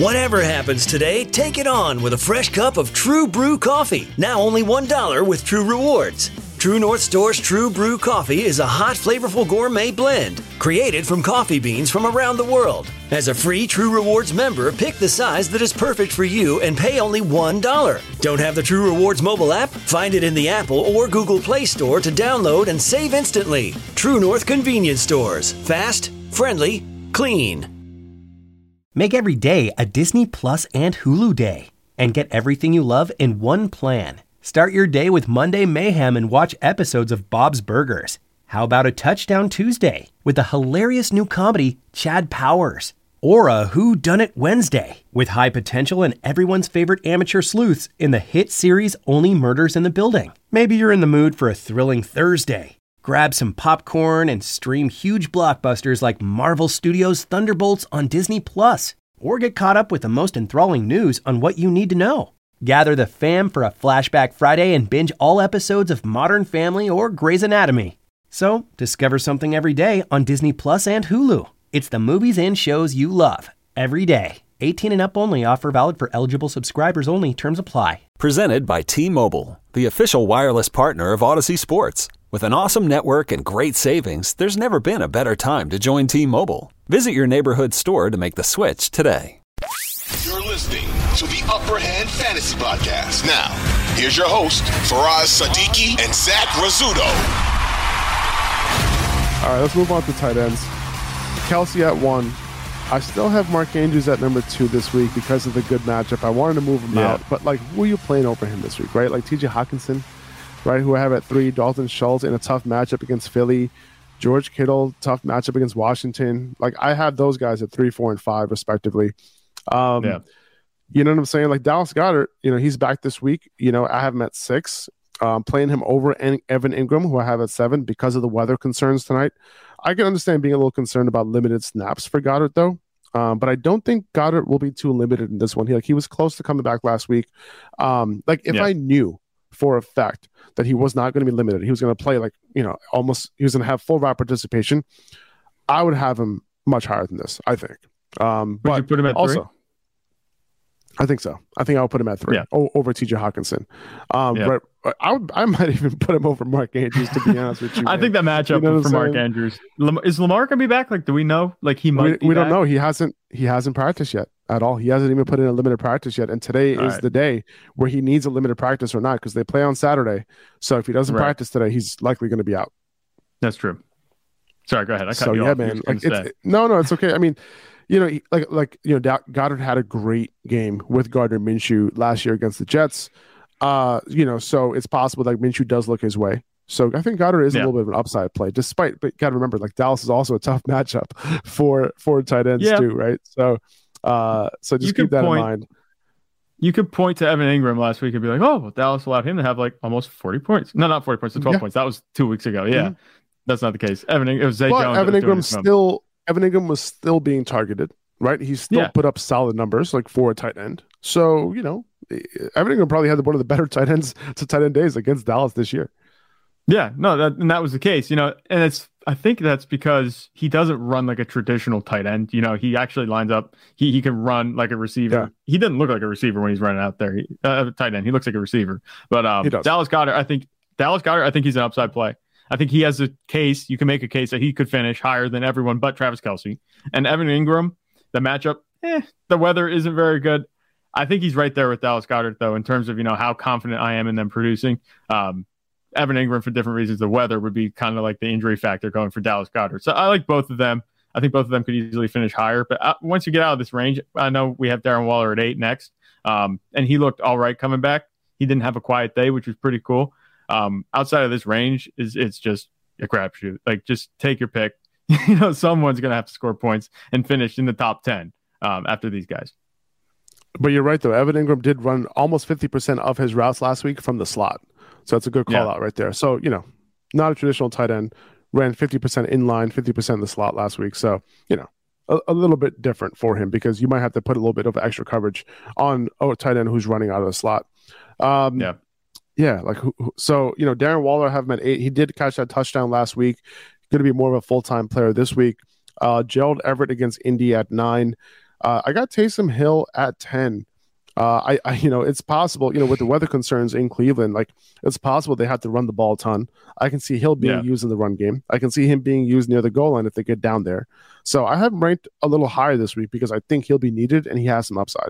Whatever happens today, take it on with a fresh cup of True Brew coffee. Now only $1 with True Rewards. True North Store's True Brew coffee is a hot, flavorful gourmet blend created from coffee beans from around the world. As a free True Rewards member, pick the size that is perfect for you and pay only $1. Don't have the True Rewards mobile app? Find it in the Apple or Google Play Store to download and save instantly. True North Convenience Stores. Fast, friendly, clean. Make every day a Disney Plus and Hulu day and get everything you love in one plan. Start your day with Monday Mayhem and watch episodes of Bob's Burgers. How about a Touchdown Tuesday with the hilarious new comedy Chad Powers? Or a Who Done It Wednesday with high potential and everyone's favorite amateur sleuths in the hit series Only Murders in the Building. Maybe you're in the mood for a thrilling Thursday. Grab some popcorn and stream huge blockbusters like Marvel Studios' Thunderbolts on Disney Plus. Or get caught up with the most enthralling news on what you need to know. Gather the fam for a Flashback Friday and binge all episodes of Modern Family or Grey's Anatomy. So, discover something every day on Disney Plus and Hulu. It's the movies and shows you love, every day. 18 and up only. Offer valid for eligible subscribers only. Terms apply. Presented by T-Mobile, the official wireless partner of Odyssey Sports. With an awesome network and great savings, there's never been a better time to join T-Mobile. Visit your neighborhood store to make the switch today. You're listening to the Upper Hand Fantasy Podcast. Now, here's your host, Faraz Sadiki and Zach Rizzuto. All right, let's move on to tight ends. Kelsey at 1. I still have Mark Andrews at number 2 this week because of the good matchup. I wanted to move him out, but who are you playing over him this week, right? Like TJ Hawkinson, right, who I have at 3, Dalton Schultz in a tough matchup against Philly, George Kittle, tough matchup against Washington. I have those guys at 3, 4, and 5, respectively. You know what I'm saying? Like Dallas Goedert, he's back this week. I have him at 6. Playing him over Evan Ingram, who I have at 7 because of the weather concerns tonight. I can understand being a little concerned about limited snaps for Goddard, though. But I don't think Goddard will be too limited in this one. He was close to coming back last week. I knew for a fact that he was not going to be limited, he was going to play almost, he was going to have full route participation, I would have him much higher than this, I think. Would you put him at 3? I think so. I think I'll put him at 3 over TJ Hawkinson. But I might even put him over Mark Andrews, to be honest with you. I think that matchup for Mark Andrews. Is Lamar going to be back? Do we know? He might. We don't know. He hasn't practiced yet at all. He hasn't even put in a limited practice yet. And today is the day where he needs a limited practice or not, because they play on Saturday. So if he doesn't practice today, he's likely going to be out. That's true. Sorry, go ahead. I cut you off. Man. No, it's okay. I mean, Goddard had a great game with Gardner Minshew last year against the Jets. So it's possible that Minshew does look his way. So I think Goddard is a little bit of an upside play, but got to remember, Dallas is also a tough matchup for tight ends too, right? So just keep that in mind. You could point to Evan Ingram last week and be like, oh, well, Dallas allowed him to have almost 40 points. No, not 40 points, 12 points. That was 2 weeks ago. Yeah, That's not the case. It was Zay Jones. Evan Ingram was still being targeted, right? He still put up solid numbers for a tight end. So, Evan Ingram probably had one of the better tight ends to tight end days against Dallas this year. Yeah, no, that was the case, and I think that's because he doesn't run like a traditional tight end. He actually lines up. He can run like a receiver. Yeah. He didn't look like a receiver when he's running out there. Tight end. He looks like a receiver. But Dallas Goedert, I think he's an upside play. I think he has a case. You can make a case that he could finish higher than everyone but Travis Kelce. And Evan Ingram, the matchup, the weather isn't very good. I think he's right there with Dallas Goedert, though, in terms of, how confident I am in them producing. Evan Ingram, for different reasons, the weather would be kind of like the injury factor going for Dallas Goedert. So I like both of them. I think both of them could easily finish higher. But once you get out of this range, I know we have Darren Waller at 8 next. And he looked all right coming back. He didn't have a quiet day, which was pretty cool. Outside of this range, it's just a crapshoot. Just take your pick. Someone's going to have to score points and finish in the top 10 after these guys. But you're right, though. Evan Ingram did run almost 50% of his routes last week from the slot. So that's a good call out right there. So, not a traditional tight end. Ran 50% in line, 50% in the slot last week. So, a little bit different for him because you might have to put a little bit of extra coverage on a tight end who's running out of the slot. So, Darren Waller, I have him at 8. He did catch that touchdown last week. Going to be more of a full-time player this week. Gerald Everett against Indy at 9. I got Taysom Hill at 10. It's possible, with the weather concerns in Cleveland, like it's possible they have to run the ball a ton. I can see Hill being used in the run game. I can see him being used near the goal line if they get down there. So I have him ranked a little higher this week because I think he'll be needed and he has some upside.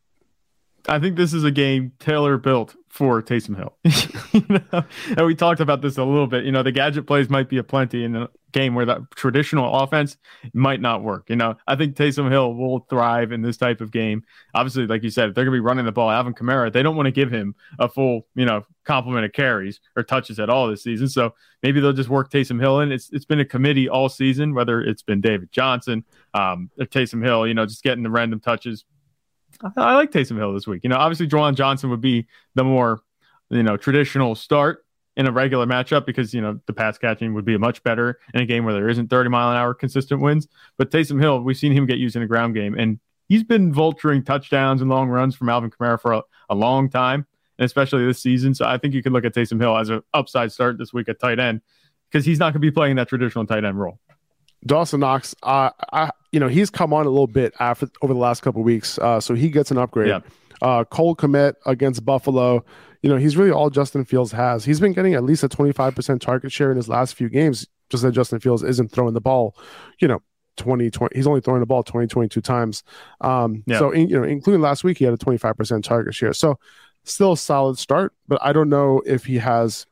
I think this is a game Taylor built for Taysom Hill. And we talked about this a little bit. The gadget plays might be aplenty in a game where the traditional offense might not work. I think Taysom Hill will thrive in this type of game. Obviously, like you said, if they're going to be running the ball, Alvin Kamara, they don't want to give him a full, complement of carries or touches at all this season. So maybe they'll just work Taysom Hill in. It's been a committee all season, whether it's been David Johnson or Taysom Hill, just getting the random touches. I like Taysom Hill this week. Obviously, Juwan Johnson would be the more, traditional start in a regular matchup because, the pass catching would be much better in a game where there isn't 30-mile-an-hour consistent winds. But Taysom Hill, we've seen him get used in a ground game, and he's been vulturing touchdowns and long runs from Alvin Kamara for a long time, and especially this season. So I think you could look at Taysom Hill as an upside start this week at tight end because he's not going to be playing that traditional tight end role. Dawson Knox, he's come on a little bit over the last couple of weeks, so he gets an upgrade. Yeah. Cole Kmet against Buffalo, he's really all Justin Fields has. He's been getting at least a 25% target share in his last few games, just that Justin Fields isn't throwing the ball, 20. He's only throwing the ball 22 times. So, including last week, he had a 25% target share. So still a solid start, but I don't know if he has,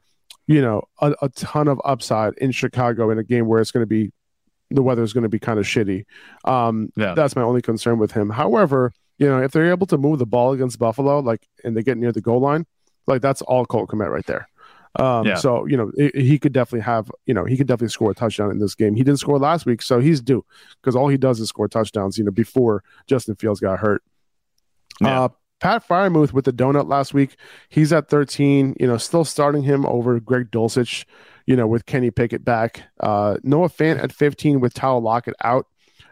a ton of upside in Chicago in a game where it's going to be, the weather is going to be kind of shitty. That's my only concern with him. However, if they're able to move the ball against Buffalo, and they get near the goal line, that's all Colt Kmet right there. So, he could definitely have, he could definitely score a touchdown in this game. He didn't score last week, so he's due because all he does is score touchdowns, before Justin Fields got hurt. Yeah. Pat Freiermuth with the donut last week. He's at 13, still starting him over Greg Dulcich, with Kenny Pickett back. Noah Fant at 15 with Tyler Lockett out.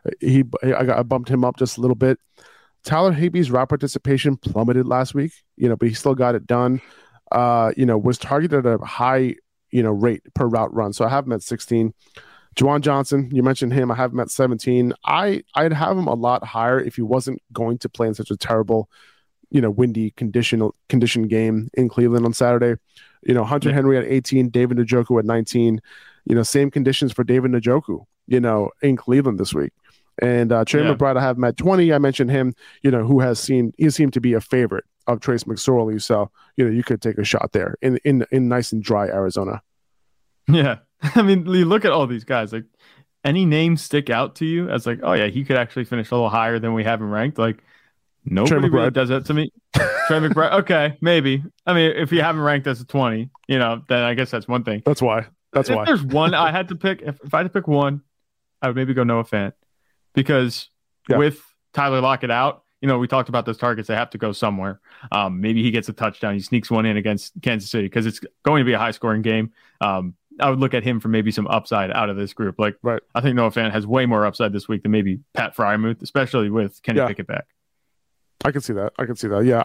I bumped him up just a little bit. Tyler Higbee's route participation plummeted last week, but he still got it done. Was targeted at a high, rate per route run. So I have him at 16. Juwan Johnson, you mentioned him. I have him at 17. I'd have him a lot higher if he wasn't going to play in such a terrible, windy condition game in Cleveland on Saturday. Hunter Henry at 18, David Njoku at 19. Same conditions for David Njoku, in Cleveland this week. And Trey McBride, I have him at 20. I mentioned him, he seemed to be a favorite of Trace McSorley. So, you could take a shot there in nice and dry Arizona. Yeah. I mean, you look at all these guys, any names stick out to you as oh yeah, he could actually finish a little higher than we have him ranked. Nobody really does that to me. Trey McBride. Okay, maybe. I mean, if you haven't ranked as a 20, then I guess that's one thing. That's why. If there's one I had to pick, if I had to pick one, I would maybe go Noah Fant because with Tyler Lockett out, we talked about those targets. They have to go somewhere. Maybe he gets a touchdown. He sneaks one in against Kansas City because it's going to be a high scoring game. I would look at him for maybe some upside out of this group. Right. I think Noah Fant has way more upside this week than maybe Pat Freiermuth, especially with Kenny Pickett back. I can see that. Yeah.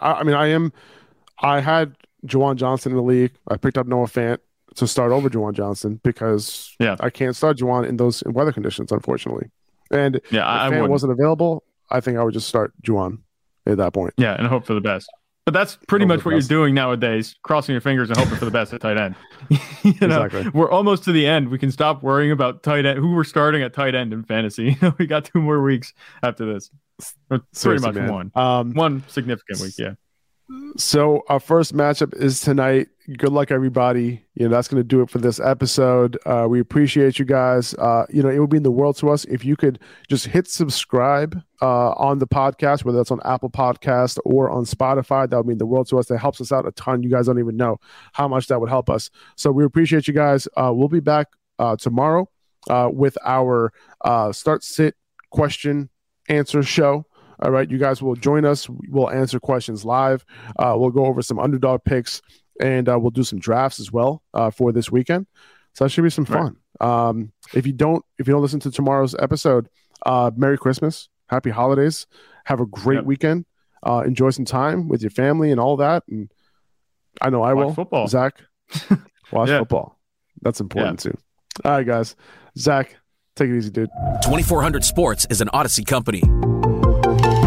I had Juwan Johnson in the league. I picked up Noah Fant to start over Juwan Johnson because I can't start Juwan in weather conditions, unfortunately. And if Fant wasn't available, I think I would just start Juwan at that point. Yeah, and hope for the best. But that's pretty much what you're doing nowadays, crossing your fingers and hoping for the best at tight end. Exactly. We're almost to the end. We can stop worrying about tight end, who we're starting at tight end in fantasy. We got 2 more weeks after this. Pretty much one. One significant week, yeah. So our first matchup is tonight. Good luck, everybody. That's going to do it for this episode. We appreciate you guys. It would mean the world to us if you could just hit subscribe on the podcast, whether that's on Apple Podcast or on Spotify. That would mean the world to us. That helps us out a ton. You guys don't even know how much that would help us. So we appreciate you guys. We'll be back tomorrow with our start, sit, question, answer show. All right, you guys will join us. We'll answer questions live. We'll go over some underdog picks, and we'll do some drafts as well for this weekend. So that should be some fun. Right. If you don't listen to tomorrow's episode, Merry Christmas, Happy Holidays, have a great weekend. Enjoy some time with your family and all that. And I know I will. Football. Zach, watch football. That's important too. All right, guys. Zach, take it easy, dude. 2400 Sports is an Odyssey company.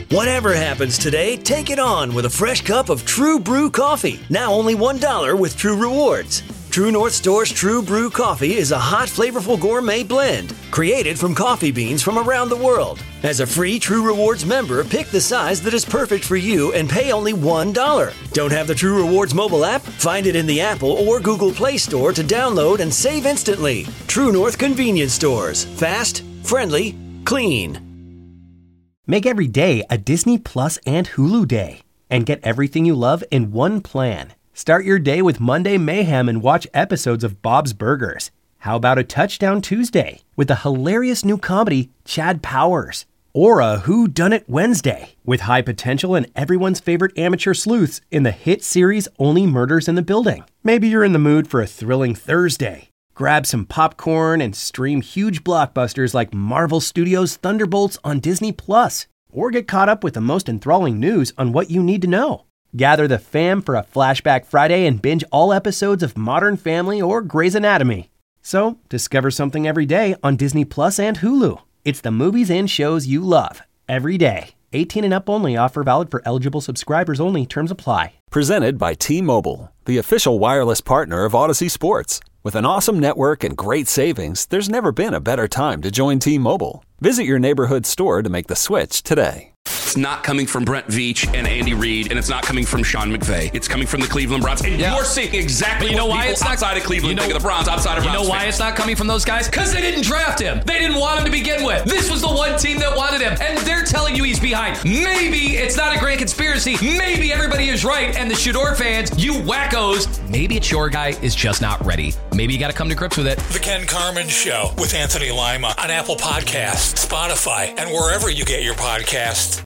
Whatever happens today, take it on with a fresh cup of True Brew coffee. Now only $1 with True Rewards. True North Store's True Brew coffee is a hot, flavorful gourmet blend created from coffee beans from around the world. As a free True Rewards member, pick the size that is perfect for you and pay only $1. Don't have the True Rewards mobile app? Find it in the Apple or Google Play Store to download and save instantly. True North Convenience Stores. Fast, friendly, clean. Make every day a Disney Plus and Hulu day and get everything you love in one plan. Start your day with Monday Mayhem and watch episodes of Bob's Burgers. How about a Touchdown Tuesday with the hilarious new comedy Chad Powers? Or a Who Done It Wednesday with high potential and everyone's favorite amateur sleuths in the hit series Only Murders in the Building. Maybe you're in the mood for a thrilling Thursday. Grab some popcorn and stream huge blockbusters like Marvel Studios' Thunderbolts on Disney+. Or get caught up with the most enthralling news on what you need to know. Gather the fam for a Flashback Friday and binge all episodes of Modern Family or Grey's Anatomy. So, discover something every day on Disney Plus and Hulu. It's the movies and shows you love, every day. 18 and up only. Offer valid for eligible subscribers only. Terms apply. Presented by T-Mobile, the official wireless partner of Odyssey Sports. With an awesome network and great savings, there's never been a better time to join T-Mobile. Visit your neighborhood store to make the switch today. It's not coming from Brent Veach and Andy Reid, and it's not coming from Sean McVay. It's coming from the Cleveland Browns. And you're seeing exactly what people outside of Cleveland think of the Browns, outside of Browns. You know why it's not coming from those guys? Because they didn't draft him. They didn't want him to begin with. This was the one team that wanted him, and they're telling you he's behind. Maybe it's not a grand conspiracy. Maybe everybody is right, and the Shador fans, you wackos, maybe it's your guy is just not ready. Maybe you got to come to grips with it. The Ken Carman Show with Anthony Lima on Apple Podcasts, Spotify, and wherever you get your podcasts.